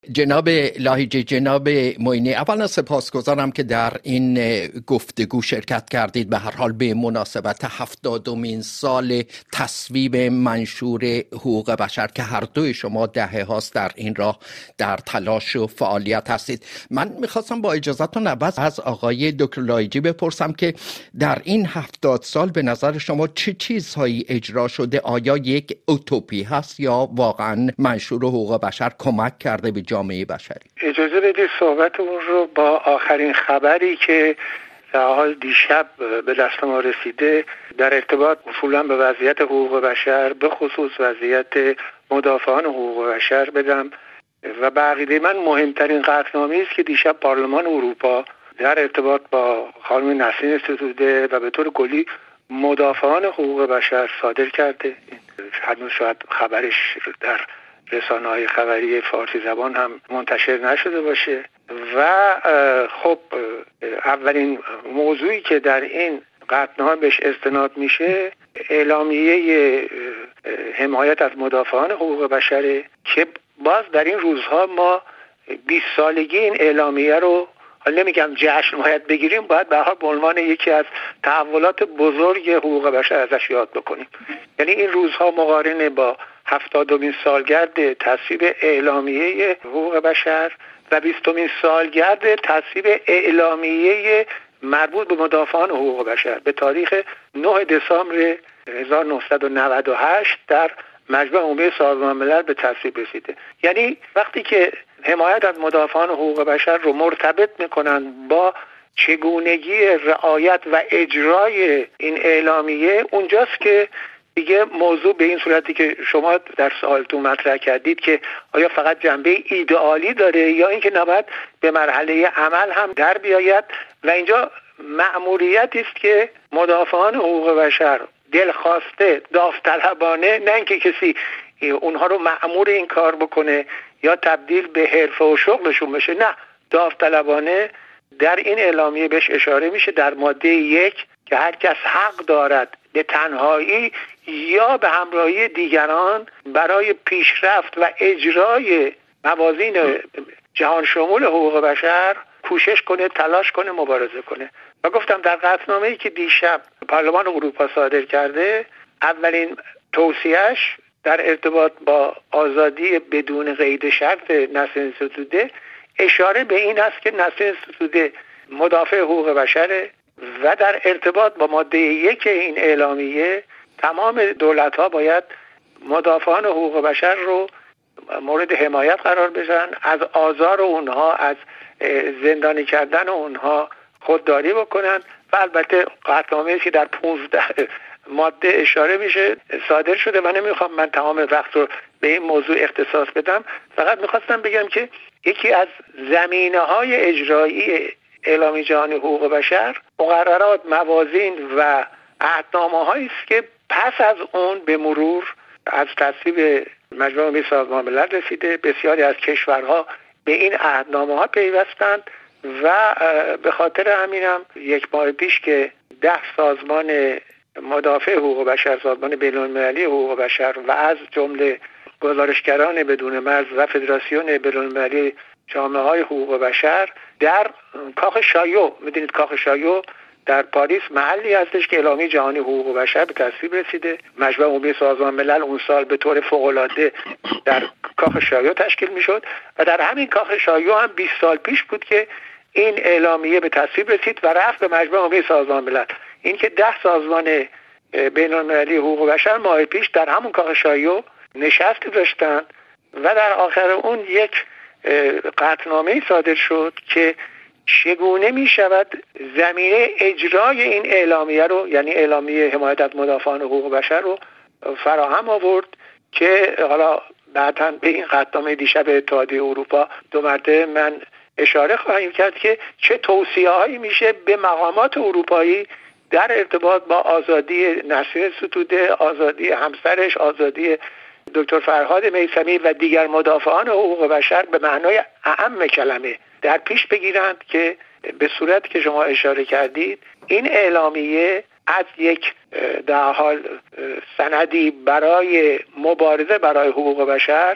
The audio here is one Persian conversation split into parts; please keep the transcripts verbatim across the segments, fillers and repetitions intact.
جناب لاهیجی، جناب معینی، اولا سپاسگزارم که در این گفتگو شرکت کردید. به هر حال به مناسبت هفتادمین سال تصویب منشور حقوق بشر که هر دوی شما دهه هاست در این راه در تلاش و فعالیت هستید، من میخواستم با اجازهتون اول از آقای دکتر لاهیجی بپرسم که در این هفتاد سال به نظر شما چه چیزهایی اجرا شده؟ آیا یک اوتوپی هست یا واقعا منشور حقوق بشر کمک کرده به جامعه بشری؟ اجازه بدید صحبتمون رو با آخرین خبری که در حال دیشب به دست ما رسیده در ارتباط اصولا به وضعیت حقوق بشر، به خصوص وضعیت مدافعان حقوق بشر بدم. و به عقیده من مهمترین قطعنامه‌ای است که دیشب پارلمان اروپا در ارتباط با خانم نسرین ستوده و به طور کلی مدافعان حقوق بشر صادر کرده. هنوز شاید خبرش در رسانه‌های خبری فارسی زبان هم منتشر نشده باشه. و خب اولین موضوعی که در این قطعنامه بهش استناد میشه اعلامیه حمایت از مدافعان حقوق بشره که باز در این روزها ما بیست سالگی این اعلامیه رو، حالا نمیگم جشن باید بگیریم، باید به هر حال به عنوان یکی از تحولات بزرگ حقوق بشر ازش یاد بکنیم. یعنی این روزها مقارنه با هفتادمین سالگرد تصویب اعلامیه حقوق بشر و بیستمین سالگرد تصویب اعلامیه مربوط به مدافعان حقوق بشر به تاریخ نه دسامبر هزار و نهصد و نود و هشت در مجمع عمومی سازمان ملل به تصویب رسیده. یعنی وقتی که حمایت از مدافعان حقوق بشر رو مرتبط میکنن با چگونگی رعایت و اجرای این اعلامیه، اونجاست که دیگه موضوع به این صورتی که شما در سوالتون مطرح کردید که آیا فقط جنبه ایدئالی داره یا اینکه نباید به مرحله عمل هم در بیاید. و اینجا مأموریتی است که مدافعان حقوق بشر دلخواسته، داوطلبانه، نه اینکه کسی اونها رو مأمور این کار بکنه یا تبدیل به حرفه و شغلشون بشه، نه، داوطلبانه در این اعلامیه بهش اشاره میشه در ماده یک که هر کس حق دارد به تنهایی یا به همراهی دیگران برای پیشرفت و اجرای موازین جهان شمول حقوق بشر کوشش کنه، تلاش کنه، مبارزه کنه. و گفتم در قطعنامه‌ای که دیشب پارلمان اروپا صادر کرده، اولین توصیه‌اش در ارتباط با آزادی بدون قید شرط نسرین ستوده اشاره به این است که نسرین ستوده مدافع حقوق بشره و در ارتباط با ماده یک این اعلامیه تمام دولت‌ها باید مدافعان حقوق بشر رو مورد حمایت قرار بدن، از آزار اونها، از زندانی کردن اونها خودداری بکنن. و البته قطعنامه‌ای که در پانزده ماده اشاره میشه صادر شده و نمیخوام من تمام وقت رو به این موضوع اختصاص بدم. فقط میخواستم بگم که یکی از زمینه‌های اجرایی اعلامیه جهانی حقوق بشر مقررات، موازین و عهدنامه‌هایی است که پس از اون به مرور از تصویب مجمع عمومی سازمان ملل رسیده. بسیاری از کشورها به این عهدنامه‌ها پیوستند و به خاطر همینم یک ماه پیش که ده سازمان مدافع حقوق بشر، سازمان بین‌المللی حقوق بشر و از جمله گزارشگران بدون مرز و فدراسیون بین‌المللی جامعه‌های حقوق بشر در کاخ شایو، میدونید کاخ شایو در پاریس محلی هستش که اعلامیه جهانی حقوق بشر به تصویب رسیده. مجمع عمومی سازمان ملل اون سال به طور فوق‌العاده در کاخ شایو تشکیل میشد و در همین کاخ شایو هم بیست سال پیش بود که این اعلامیه به تصویب رسید و رفت به مجمع عمومی سازمان ملل. این که ده سازمان بین‌المللی حقوق بشر ماه پیش در همون کاخ شایو نشستی داشتن و در آخر اون یک قطعنامه‌ای صادر شد که چگونه می شود زمینه اجرای این اعلامیه رو، یعنی اعلامیه حمایت از مدافعان حقوق بشر رو فراهم آورد که حالا بعداً به این قطعنامه دیشب اتحادیه اروپا دو مرتبه من اشاره خواهیم کرد که چه توصیه‌هایی میشه به مقامات اروپایی در ارتباط با آزادی نسرین ستوده، آزادی همسرش، آزادی دکتر فرهاد میثمی و دیگر مدافعان حقوق بشر به معنای اعم کلمه در پیش بگیرند که به صورت که شما اشاره کردید این اعلامیه از یک در حال سندی برای مبارزه برای حقوق بشر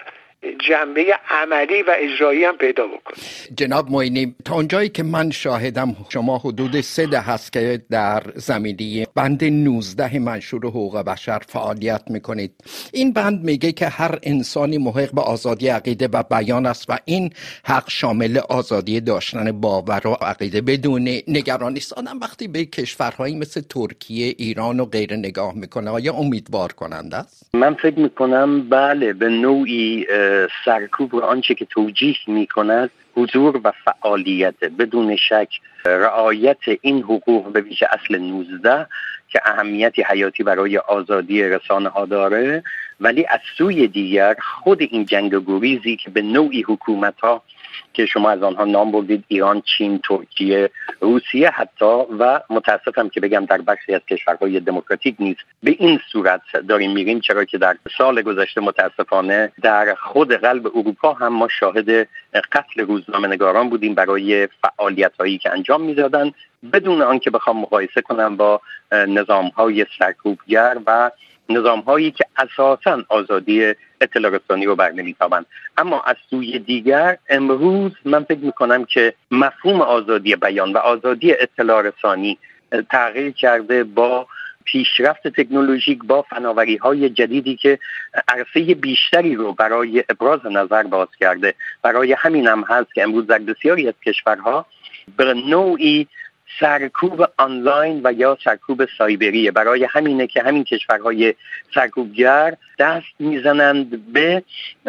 جنبه عملی و اجرایی هم پیدا بکنه. جناب معینی، تا اونجایی که من شاهدم شما حدود سه دهه است که در زمینه بند نوزده منشور حقوق بشر فعالیت میکنید. این بند میگه که هر انسانی محق به آزادی عقیده و بیان است و این حق شامل آزادی داشتن باور و عقیده بدون نگرانی است. آدم وقتی به کشورهایی مثل ترکیه، ایران و غیره نگاه میکنه آیا امیدوار کننده است؟ من فکر میکنم بله، به نوعی سرکوب و آنچه که توجیه میکند حضور و فعالیت بدون شک رعایت این حقوق به ویژه اصل نوزده که اهمیتی حیاتی برای آزادی رسانه ها داره، ولی از سوی دیگر خود این جنگ و گریزی که به نوعی حکومت ها که شما از آنها نام بردید، ایران، چین، ترکیه، روسیه حتی، و متاسفم که بگم در بخشی از کشورهای دموکراتیک نیز به این صورت داریم میریم، چرا که در سال گذشته متاسفانه در خود قلب اروپا هم ما شاهد قتل روزنامه‌نگاران بودیم برای فعالیت‌هایی که انجام می‌دادن بدون آنکه بخوام مقایسه کنم با نظام‌های سرکوبگر و نظام‌هایی که اساساً آزادی اطلاع رسانی رو برنمی‌تابند. اما از سوی دیگر امروز من فکر می‌کنم که مفهوم آزادی بیان و آزادی اطلاع رسانی تغییر کرده با پیشرفت تکنولوژیک، با فناوری‌های جدیدی که عرصه بیشتری رو برای ابراز نظر باز کرده. برای همین هم هست که امروز در بسیاری از کشورها به نوعی سرکوب آنلاین و یا سرکوب سایبریه. برای همینه که همین کشورهای سرکوبگر دست میزنند به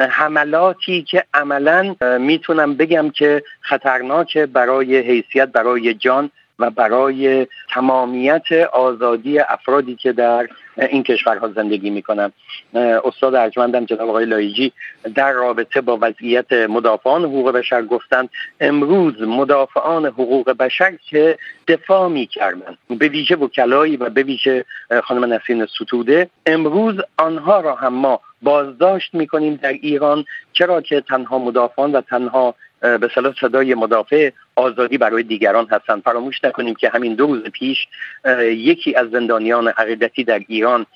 حملاتی که عملاً میتونم بگم که خطرناکه برای حیثیت، برای جان و برای تمامیت آزادی افرادی که در این کشورها زندگی میکنن. استاد ارجمندم جناب آقای لایجی در رابطه با وضعیت مدافعان حقوق بشر گفتند امروز مدافعان حقوق بشر که دفاع میکردن، به ویژه وکلایی و به ویژه خانم نسرین ستوده، امروز آنها را هم ما بازداشت میکنیم در ایران، چرا که تنها مدافعان و تنها به صلاح صدای مدافع آزادی برای دیگران هستند. فراموش نکنیم که همین دو روز پیش یکی از زندانیان عقیدتی در ایران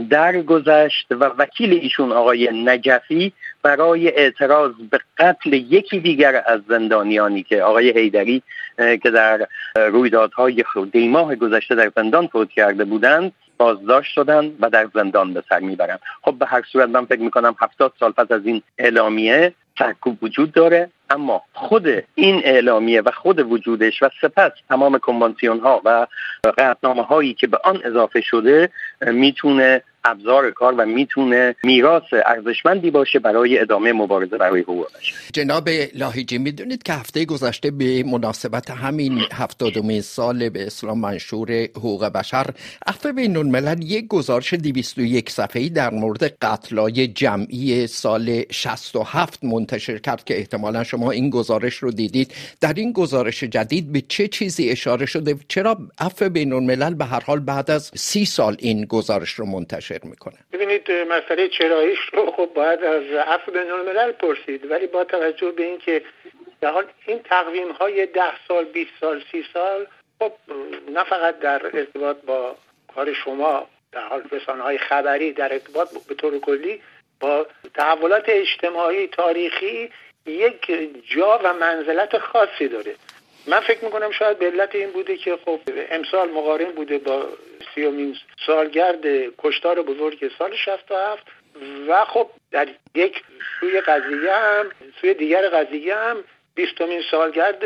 درگذشت و وکیل ایشون آقای نجفی برای اعتراض به قتل یکی دیگر از زندانیانی که آقای حیدری که در رویدادهای دیماه گذشته در زندان فوت کرده بودند بازداشت شدن و در زندان به سر میبرن. خب به هر صورت من فکر میکنم هفتاد سال پس از این اعلامیه سرکوب وجود داره، اما خود این اعلامیه و خود وجودش و سپس تمام کنوانسیون ها و قطعنامه هایی که به آن اضافه شده میتونه ابزار کار و میتونه میراث ارزشمندی باشه برای ادامه مبارزه برای حقوق بشر. جناب لاهیجی، میدونید که هفته گذشته به مناسبت همین هفتادمین سال به اسلام منشور حقوق بشر عفو بین الملل یک گزارش دویست و یک صفحه‌ای در مورد قتل‌های جمعی سال شصت و هفت منتشر کرد که احتمالاً شما این گزارش رو دیدید. در این گزارش جدید به چه چیزی اشاره شده؟ چرا عفو بین الملل به هر حال بعد از سی سال این گزارش رو منتشر میکنه؟ ببینید مسئله چراییش رو خب باید از عفو بین الملل پرسید، ولی با توجه به اینکه در حال این تقویم های ده سال، بیست سال، سی سال خب نه فقط در ارتباط با کار شما در حال رسانه های خبری، در ارتباط به طور کلی با تحولات اجتماعی تاریخی یک جا و منزلت خاصی داره. من فکر میکنم شاید به علت این بوده که خب امسال مقارن بوده با سیومین سالگرد کشتار بزرگ سال شصت و هفت و خب در یک سوی قضیه هم سوی دیگر قضیه هم بیستمین سالگرد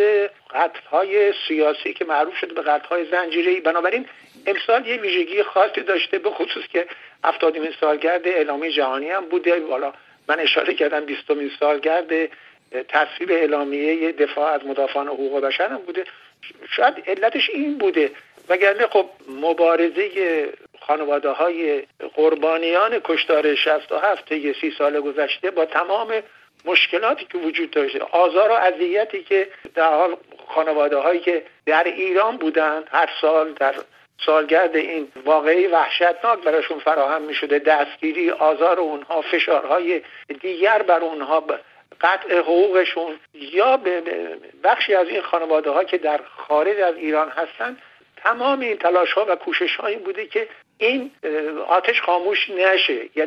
قتل‌های سیاسی که معروف شده به قتل‌های زنجیره‌ای. بنابراین امسال یه ویژگی خاصی داشته، به خصوص که هفتادمین سالگرد اعلامیه جهانی هم بوده. والا من اشاره کردم بیستمین سالگرد تصویب اعلامیه دفاع از مدافعان حقوق بشر هم بوده. شاید علتش این بوده، وگرنه خب مبارزه خانواده های قربانیان کشتار شصت و هفت طی سی سال گذشته با تمام مشکلاتی که وجود داشته، آزار و اذیتی که در حال خانواده هایی که در ایران بودند هر سال در سالگرد این واقعی وحشتناک براشون فراهم می شده، دستگیری، آزار اونها، فشارهای دیگر بر اونها، قطع حقوقشون، یا به بخشی از این خانواده ها که در خارج از ایران هستن، تمام این تلاش ها و کوشش ها این بوده که این آتش خاموش نشه. یعنی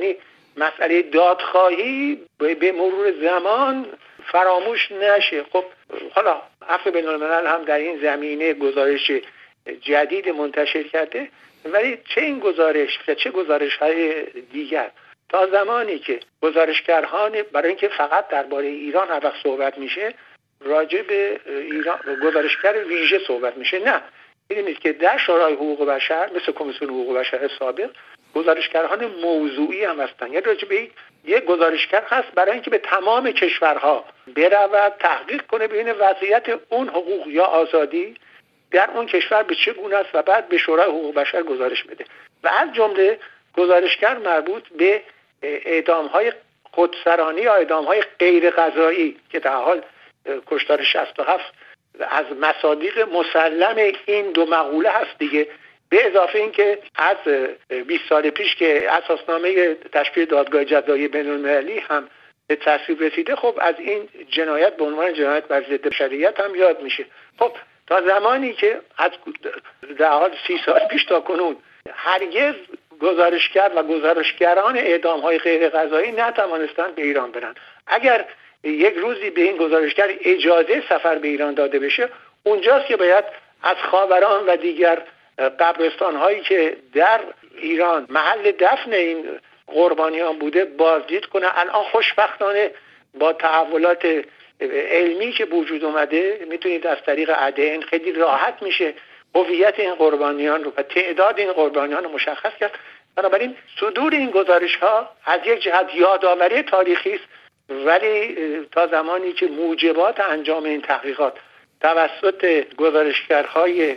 مسئله دادخواهی به مرور زمان فراموش نشه. خب حالا عفو بین‌الملل هم در این زمینه گزارش جدید منتشر کرده، ولی چه این گزارش و چه گزارش‌های دیگر تا زمانی که گزارشگران، برای اینکه فقط درباره ایران هر وقت صحبت میشه راجع به ایران گزارشگر ویژه صحبت میشه، نه، می‌دونید که در شورای حقوق بشر مثل کمیسیون حقوق بشر سابق گزارشگران موضوعی هم هستن. یعنی راجع به یک گزارشگر هست برای اینکه به تمام کشورها برود تحقیق کنه ببینه وضعیت اون حقوق یا آزادی در اون کشور به چه گونه است و بعد به شورای حقوق بشر گزارش بده. و از جمله گزارشگر مربوط به اعدام‌های خودسرانه یا اعدام‌های غیر قضایی که در حال کشتار شصت و هفت از مصادیق مسلم این دو مقوله هست دیگه، به اضافه این که از بیست سال پیش که اساسنامه تشکیل دادگاه جزایی بین‌المللی هم به تصویب رسیده، خب از این جنایت به عنوان جنایت بر ضد بشریت هم یاد میشه. خب تا زمانی که از در حال سی سال پیش تا کنون هرگز گزارشگر و گزارشگران اعدام‌های غیر قضایی نتوانستند به ایران برن. اگر یک روزی به این گزارشگر اجازه سفر به ایران داده بشه، اونجاست که باید از خاوران و دیگر قبرستان‌هایی که در ایران محل دفن این قربانیان بوده بازدید کنه. الان خوشبختانه با تحولات علمی که وجود اومده میتونید از طریق ادن خیلی راحت میشه هویت این قربانیان رو و تعداد این قربانیان رو مشخص کرد. بنابراین صدور این گزارش‌ها از یک جهت یادآوری تاریخی است، ولی تا زمانی که موجبات انجام این تحقیقات توسط گزارشگرهای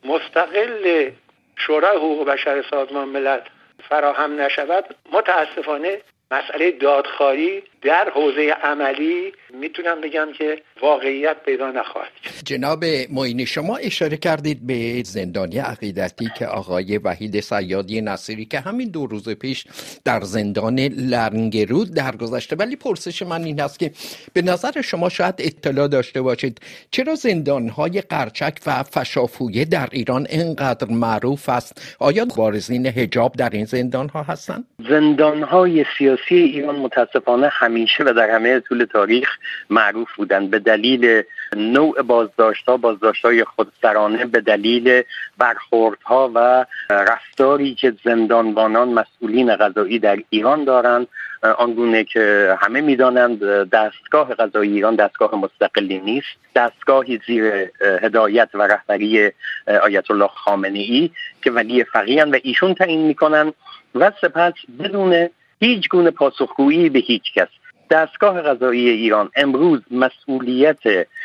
مستقل شورای حقوق بشر سازمان ملل فراهم نشود، متاسفانه مسئله دادخواهی در حوزه عملی میتونم بگم که واقعیت پیدا نخواهد کرد. جناب معینی، شما اشاره کردید به زندانی عقیدتی که آقای وحید صیادی نصیری که همین دو روز پیش در زندان لنگرود درگذشته، ولی پرسش من این است که به نظر شما شاید اطلاع داشته باشید چرا زندان‌های قرچک و فشافویه در ایران اینقدر معروف است؟ آیا بارزین حجاب در این زندان‌ها هستند؟ زندان‌های سیاسی ایران متاسفانه همیشه و در همه طول تاریخ معروف بودند به دلیل نوع بازداشت‌ها، بازداشت‌های خودسرانه، به دلیل برخوردها و رفتاری که زندانبانان مسئولین قضایی در ایران دارند. آنگونه که همه می‌دانند دستگاه قضایی ایران دستگاه مستقلی نیست، دستگاهی زیر هدایت و رهبری آیت الله خامنه‌ای که ولی فقیه‌اند و ایشون تعیین می‌کنند و سپس بدون هیچ گونه پاسخگویی به هیچ کس. دستگاه قضایی ایران امروز مسئولیت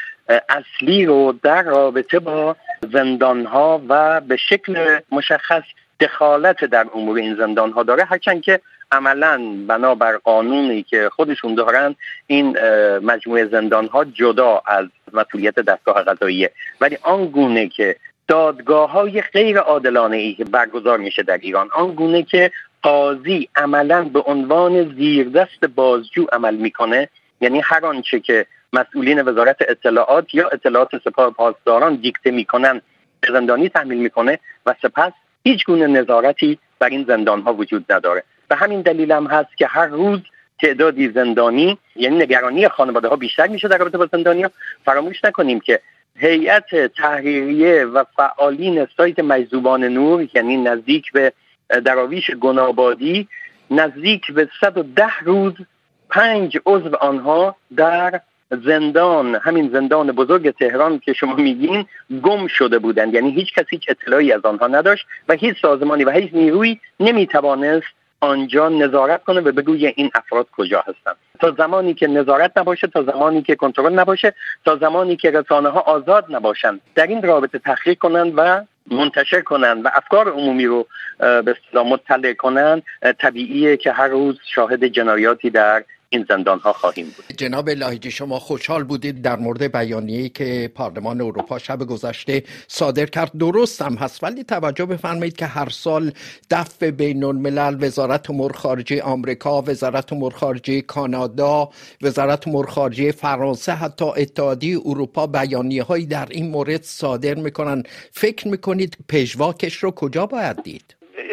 اصلی رو در رابطه با زندانها و به شکل مشخص دخالت در امور این زندانها داره، هرچند که عملاً بنابر قانونی که خودشون دارن این مجموعه زندانها جدا از مسئولیت دستگاه قضاییه. ولی آنگونه که دادگاه‌های غیر عادلانه‌ای که برگزار میشه در ایران، آنگونه که قاضی عملاً به عنوان زیردست بازجو عمل میکنه، یعنی هر آنچه که مسئولین وزارت اطلاعات یا اطلاعات سپاه پاسداران دیکته میکنن به زندانی تحمیل میکنه و سپس هیچ گونه نظارتی بر این زندانها وجود نداره. به همین دلیل هم هست که هر روز تعدادی زندانی، یعنی نگرانی خانواده ها بیشتر میشه در رابطه با زندانیا. فراموش نکنیم که هیئت تحریریه و فعالین سایت مجذوبان نور، یعنی نزدیک به دراویش گنابادی، نزدیک به صد و ده روز پنج عضو آنها در زندان، همین زندان بزرگ تهران که شما میگین، گم شده بودند. یعنی هیچ کسی هیچ اطلاعی از آنها نداشت و هیچ سازمانی و هیچ نیرویی نمیتوانست آنجا نظارت کنه و بگویه این افراد کجا هستند. تا زمانی که نظارت نباشه، تا زمانی که کنترل نباشه، تا زمانی که رسانه‌ها آزاد نباشند در این رابطه تحقیق کنند و منتشر کنند و افکار عمومی رو به اصطلاح مطلع کنند، طبیعیه که هر روز شاهد جنایاتی در این زندان‌ها خواهیم بود. جناب لاهیجی، شما خوشحال بودید در مورد بیانیه‌ای که پارلمان اروپا شب گذشته صادر کرد. درست هم هست، ولی توجه بفرمایید که هر سال دفع بین‌الملل، وزارت امور خارجه آمریکا، وزارت امور خارجه کانادا، وزارت امور خارجه فرانسه، حتی اتحادیه اروپا بیانیه‌هایی در این مورد صادر می‌کنن. فکر می‌کنید پژواکش رو کجا باید دید؟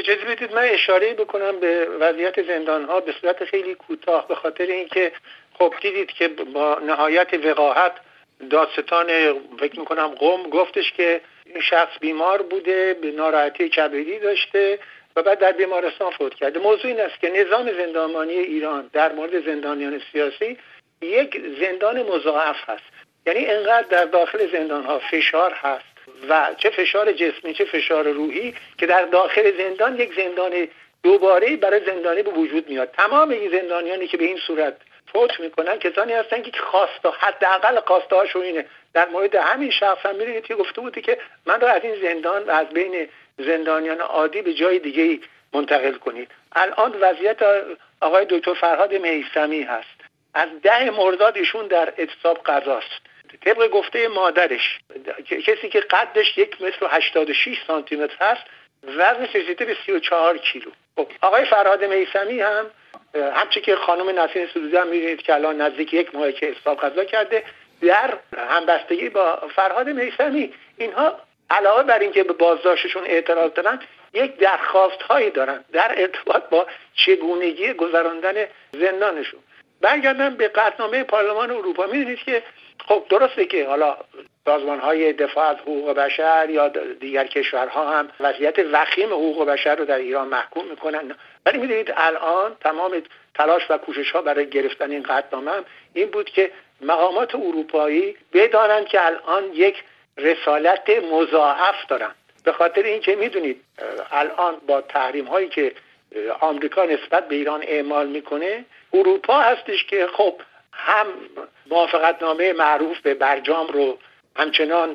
اجازه بدید من اشاره بکنم به وضعیت زندان‌ها به صورت خیلی کوتاه، به خاطر اینکه خب دیدید که با نهایت وقاحت دادستان فکر می‌کنم قم گفتش که این شخص بیمار بوده، به ناراحتی کبدی داشته و بعد در بیمارستان فوت کرده. موضوع این است که نظام زندانبانی ایران در مورد زندانیان سیاسی یک زندان مضاعف هست، یعنی انقدر در داخل زندان‌ها فشار هست و چه فشار جسمی چه فشار روحی که در داخل زندان یک زندان دوباره برای زندانی به وجود میاد. تمام این زندانیانی که به این صورت فوت میکنن کسانی هستن که خواسته حداقل خواسته هاشون اینه. در مورد همین شخص هم می‌بینید که گفته بودی که من رو از این زندان و از بین زندانیان عادی به جای دیگه منتقل کنید. الان وضعیت آقای دکتر فرهاد میثمی هست، از ده مرداد ایشون در اعتصاب قضاست. طبق گفته مادرش کسی که قدش یک متر و هشتاد و شش سانتی متر هست، وزنش رسیده به سی و چهار کیلو. خب آقای فرهاد میثمی هم همچنین که خانم نسرین سرودی هم می‌بینید که الان نزدیک یک ماه که اعتصاب قضا کرده، در همبستگی با فرهاد میثمی اینها علاوه بر اینکه به بازداشتشون اعتراض دارن، یک درخواست هایی دارن در ارتباط با چگونگی گذراندن زندانشون. برگردم به قطعنامه پارلمان اروپا، می‌بینید که خب درسته که حالا سازمان‌های دفاع از حقوق بشر یا دیگر کشورها هم وضعیت وخیم حقوق بشر رو در ایران محکوم میکنن، ولی می‌دونید الان تمام تلاش و کوشش‌ها برای گرفتن این قطعنامه هم این بود که مقامات اروپایی بدانند که الان یک رسالت مضاعف دارن، به خاطر اینکه می‌دونید الان با تحریم‌هایی که آمریکا نسبت به ایران اعمال میکنه، اروپا هستش که خب هم موافقتنامه معروف به برجام رو همچنان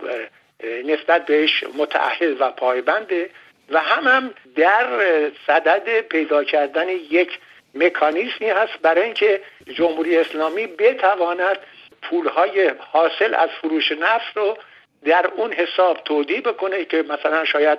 نسبت بهش متأهل و پایبنده و هم هم در صدد پیدا کردن یک مکانیزمی هست برای اینکه جمهوری اسلامی بتواند پولهای حاصل از فروش نفت رو در اون حساب تودیع بکنه که مثلا شاید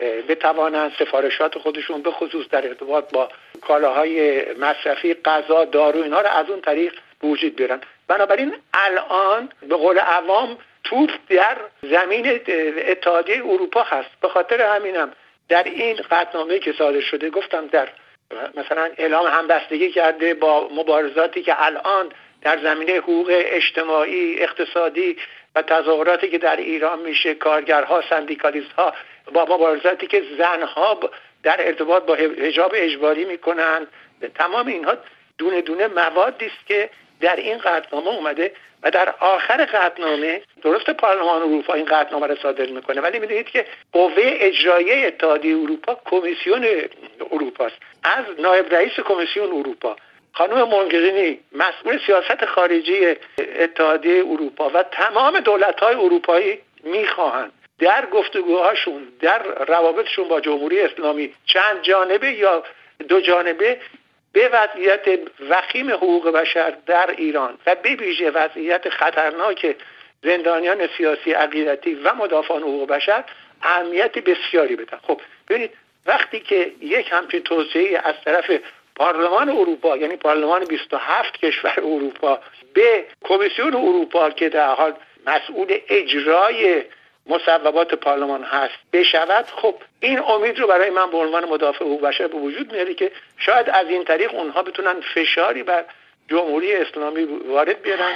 بتوانند سفارشات خودشون به خصوص در ارتباط با کالاهای مصرفی، غذا، دارو اینها رو از اون طریق وجود بیارن. بنابراین الان به قول عوام توپ در زمین اتحادیه اروپا هست. به خاطر همینم در این قطعنامه که صادر شده گفتم در مثلا اعلام همبستگی کرده با مبارزاتی که الان در زمینه حقوق اجتماعی، اقتصادی و تظاهراتی که در ایران میشه، کارگرها، سندیکالیست‌ها، با مبارزاتی که زنها در ارتباط با حجاب اجباری میکنن، تمام اینها دونه دونه موادی است که در این قطعنامه اومده و در آخر قطعنامه درست پارلمان اروپا این قطعنامه را صادر میکنه، ولی میدونید که قوه اجرایی اتحادیه اروپا کمیسیون اروپا است. از نایب رئیس کمیسیون اروپا خانم مونگرینی مسئول سیاست خارجی اتحادیه اروپا و تمام دولت‌های اروپایی میخواهند در گفتگوهاشون در روابطشون با جمهوری اسلامی چند جانبه یا دو جانبه به وضعیت وخیم حقوق بشر در ایران و به ویژه وضعیت خطرناک زندانیان سیاسی، عقیدتی و مدافعان حقوق بشر اهمیت بسیاری بدن. خب ببینید وقتی که یک همچین توصیه از طرف پارلمان اروپا، یعنی پارلمان بیست و هفت کشور اروپا به کمیسیون اروپا که در حال مسئول اجرای مصوبات پارلمان هست بشود، خب این امید رو برای من به عنوان مدافع حقوق بشر به وجود میاره که شاید از این طریق اونها بتونن فشاری بر جمهوری اسلامی وارد بیارن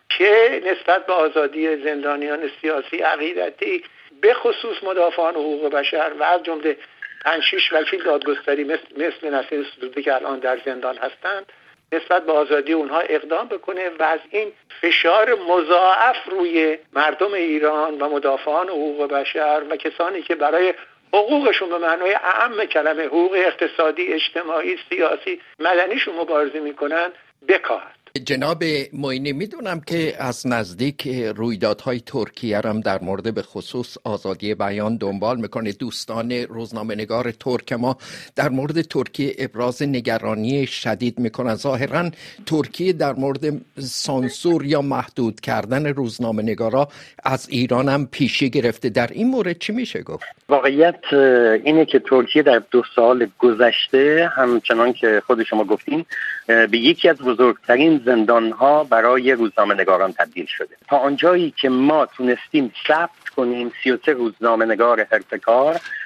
که نسبت به آزادی زندانیان سیاسی، عقیدتی، به خصوص مدافعان حقوق بشر و از جمله پنج شش وکیل دادگستری مثل, مثل نسرین سرودی که الان در زندان هستند نسبت به آزادی اونها اقدام بکنه و از این فشار مضاعف روی مردم ایران و مدافعان حقوق بشر و کسانی که برای حقوقشون به معنای اعم کلمه حقوق اقتصادی، اجتماعی، سیاسی، مدنیشون مبارزه میکنن بکاهد. جناب معینی، میدونم که از نزدیک رویدادهای ترکیه هم در مورد به خصوص آزادی بیان دنبال میکنه. دوستان روزنامه‌نگار ترک ما در مورد ترکیه ابراز نگرانی شدید میکنن. ظاهرا ترکیه در مورد سانسور یا محدود کردن روزنامه‌نگارا از ایران هم پیشی گرفته. در این مورد چی میشه گفت؟ واقعیت اینه که ترکیه در دو سال گذشته همچنان که خود شما گفتین به یکی از بزرگترین زندان‌ها برای روزنامه‌نگاران تبدیل شده. تا آنجایی که ما تونستیم ثبت کنیم سی و سه روزنامه‌نگار حرفه‌کار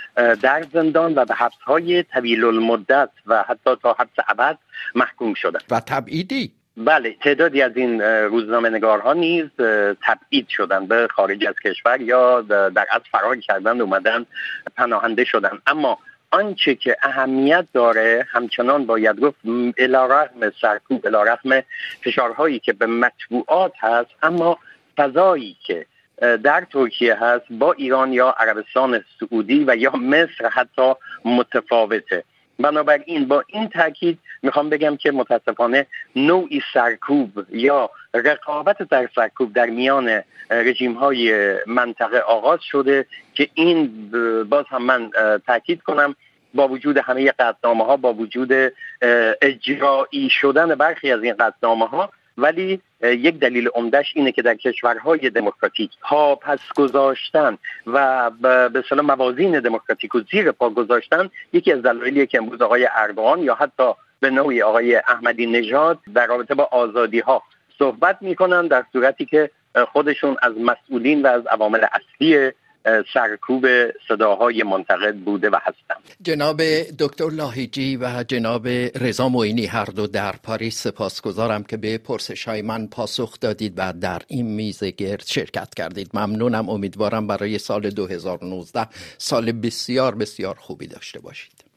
در زندان و به حبس‌های طویل المدت و حتی تا حبس ابد محکوم شدند و تبعیدی. بله، تعدادی از این روزنامه نگارها نیز تبعید شدند به خارج از کشور یا در از فرار کردند اومدن پناهنده شدند. اما آنچه که اهمیت داره همچنان باید گفت علیرغم سرکوب، علیرغم فشارهایی که به مطبوعات هست، اما فضایی که در ترکیه هست با ایران یا عربستان سعودی و یا مصر حتی متفاوته. بنابراین با این تاکید میخوام بگم که متاسفانه نوعی سرکوب یا رقابت در سرکوب در میان رژیم های منطقه آغاز شده که این باز هم من تاکید کنم با وجود همه قطعنامه ها، با وجود اجرایی شدن برخی از این قطعنامه ها، ولی یک دلیل عمده‌اش اینه که در کشورهای دموکراتیک ها پس گذاشتن و به اصطلاح موازین دموکراتیک و زیر پا گذاشتن یکی از دلایلیه که امروز آقای اردوغان یا حتی به نوعی آقای احمدی نژاد در رابطه با آزادی ها صحبت میکنن، در صورتی که خودشون از مسئولین و از عوامل اصلی سرکوب صداهای منتقد بوده و هستند. جناب دکتر لاهیجی و جناب رضا معینی هر دو در پاریس، سپاسگزارم که به پرسش‌های من پاسخ دادید و در این میز گرد شرکت کردید. ممنونم. امیدوارم برای سال دو هزار و نوزده سال بسیار بسیار خوبی داشته باشید.